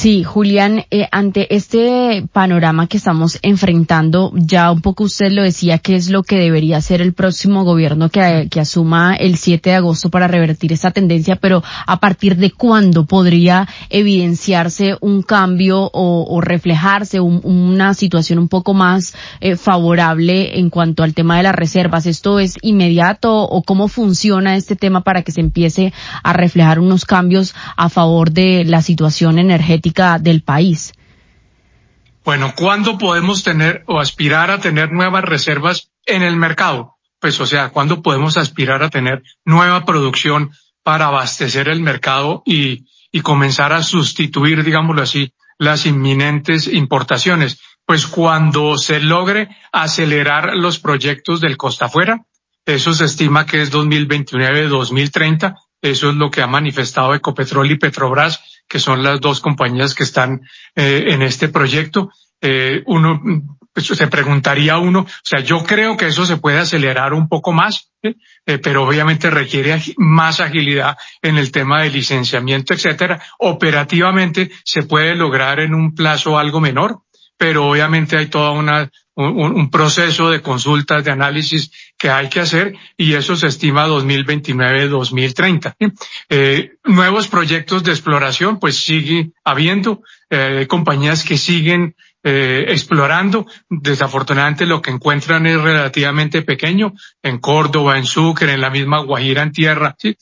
Sí, Julián, ante este panorama que estamos enfrentando, ya un poco usted lo decía, ¿qué es lo que debería hacer el próximo gobierno que asuma el 7 de agosto para revertir esta tendencia? Pero ¿a partir de cuándo podría evidenciarse un cambio o reflejarse una situación un poco más favorable en cuanto al tema de las reservas? ¿Esto es inmediato o cómo funciona este tema para que se empiece a reflejar unos cambios a favor de la situación energética del país? Bueno, ¿cuándo podemos tener o aspirar a tener nuevas reservas en el mercado? Pues, o sea, ¿cuándo podemos aspirar a tener nueva producción para abastecer el mercado y comenzar a sustituir, digámoslo así, las inminentes importaciones? Pues cuando se logre acelerar los proyectos del Costa Afuera, eso se estima que es 2029-2030, eso es lo que ha manifestado Ecopetrol y Petrobras, que son las dos compañías que están en este proyecto. Uno pues, se preguntaría o sea, yo creo que eso se puede acelerar un poco más, pero obviamente requiere más agilidad en el tema de licenciamiento, etcétera. Operativamente se puede lograr en un plazo algo menor, pero obviamente hay toda un proceso de consultas, de análisis que hay que hacer, y eso se estima 2029-2030. Nuevos proyectos de exploración, pues sigue habiendo, compañías que siguen explorando. Desafortunadamente lo que encuentran es relativamente pequeño, en Córdoba, en Sucre, en la misma Guajira en tierra, ¿sí?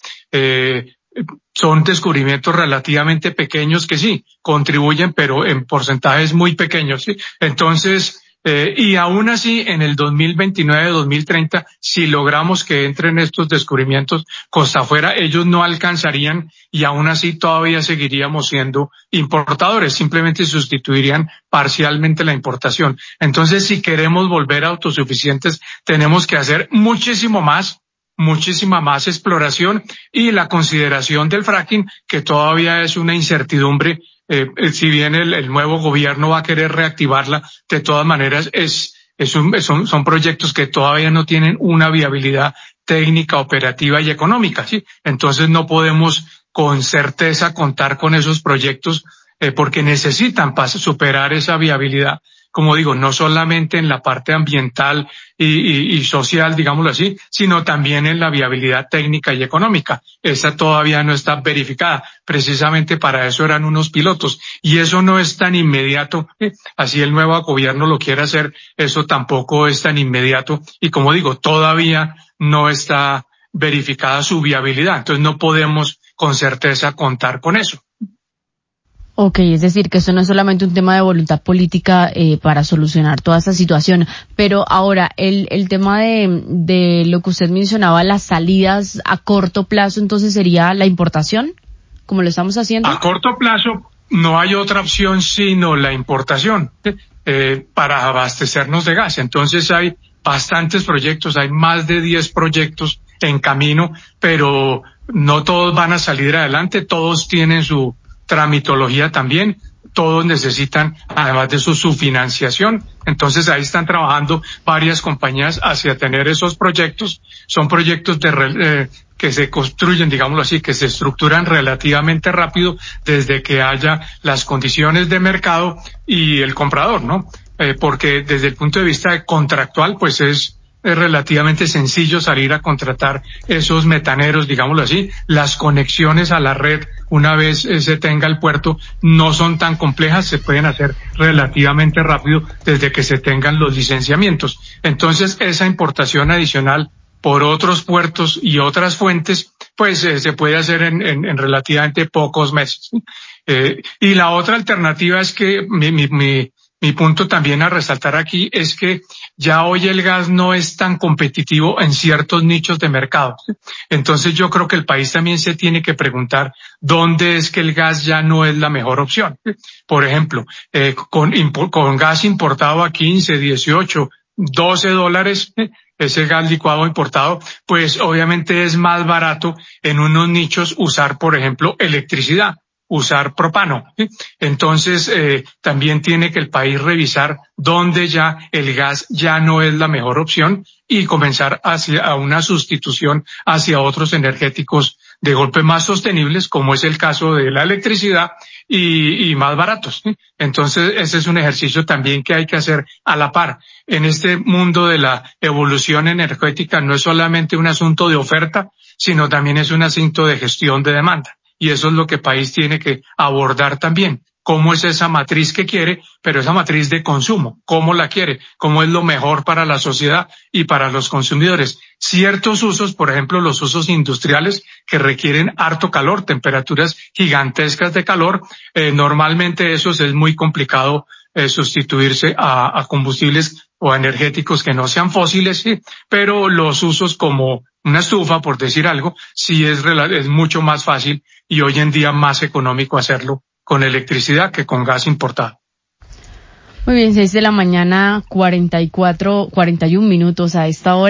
Son descubrimientos relativamente pequeños que sí contribuyen, pero en porcentajes muy pequeños, ¿sí? Entonces, y aún así, en el 2029-2030, si logramos que entren estos descubrimientos costa afuera, ellos no alcanzarían y aún así todavía seguiríamos siendo importadores, simplemente sustituirían parcialmente la importación. Entonces, si queremos volver autosuficientes, tenemos que hacer muchísima más exploración y la consideración del fracking, que todavía es una incertidumbre. Si bien el nuevo gobierno va a querer reactivarla, de todas maneras son proyectos que todavía no tienen una viabilidad técnica, operativa y económica, ¿sí? Entonces no podemos con certeza contar con esos proyectos porque necesitan superar esa viabilidad. Como digo, no solamente en la parte ambiental y social, digámoslo así, sino también en la viabilidad técnica y económica. Esa todavía no está verificada. Precisamente para eso eran unos pilotos. Y eso no es tan inmediato. Así el nuevo gobierno lo quiere hacer, eso tampoco es tan inmediato. Y como digo, todavía no está verificada su viabilidad. Entonces no podemos con certeza contar con eso. Ok, es decir, que esto no es solamente un tema de voluntad política para solucionar toda esta situación, pero ahora el tema de lo que usted mencionaba, las salidas a corto plazo, entonces sería la importación, como lo estamos haciendo. A corto plazo no hay otra opción sino la importación para abastecernos de gas. Entonces hay bastantes proyectos, hay más de 10 proyectos en camino, pero no todos van a salir adelante, todos tienen su tramitología también, todos necesitan, además de eso, su financiación. Entonces ahí están trabajando varias compañías hacia tener esos proyectos. Son proyectos que se construyen, digámoslo así, que se estructuran relativamente rápido desde que haya las condiciones de mercado y el comprador, ¿no? Porque desde el punto de vista contractual, pues es relativamente sencillo salir a contratar esos metaneros, digámoslo así. Las conexiones a la red, una vez se tenga el puerto, no son tan complejas, se pueden hacer relativamente rápido desde que se tengan los licenciamientos. Entonces, esa importación adicional por otros puertos y otras fuentes, pues se puede hacer en relativamente pocos meses. Y la otra alternativa es que mi punto también a resaltar aquí es que ya hoy el gas no es tan competitivo en ciertos nichos de mercado. Entonces yo creo que el país también se tiene que preguntar dónde es que el gas ya no es la mejor opción. Por ejemplo, con gas importado a 15, 18, $12, ese gas licuado importado, pues obviamente es más barato en unos nichos usar, por ejemplo, electricidad, usar propano, ¿sí? Entonces, también tiene que el país revisar dónde ya el gas ya no es la mejor opción y comenzar hacia una sustitución hacia otros energéticos de golpe más sostenibles, como es el caso de la electricidad y más baratos, ¿sí? Entonces, ese es un ejercicio también que hay que hacer a la par. En este mundo de la evolución energética no es solamente un asunto de oferta, sino también es un asunto de gestión de demanda. Y eso es lo que el país tiene que abordar también. ¿Cómo es esa matriz que quiere? Pero esa matriz de consumo, ¿cómo la quiere? ¿Cómo es lo mejor para la sociedad y para los consumidores? Ciertos usos, por ejemplo, los usos industriales que requieren harto calor, temperaturas gigantescas de calor, normalmente esos es muy complicado sustituirse a combustibles o energéticos que no sean fósiles, sí, pero los usos como una estufa, por decir algo, sí es mucho más fácil y hoy en día más económico hacerlo con electricidad que con gas importado. Muy bien, 6 de la mañana, 41 minutos a esta hora.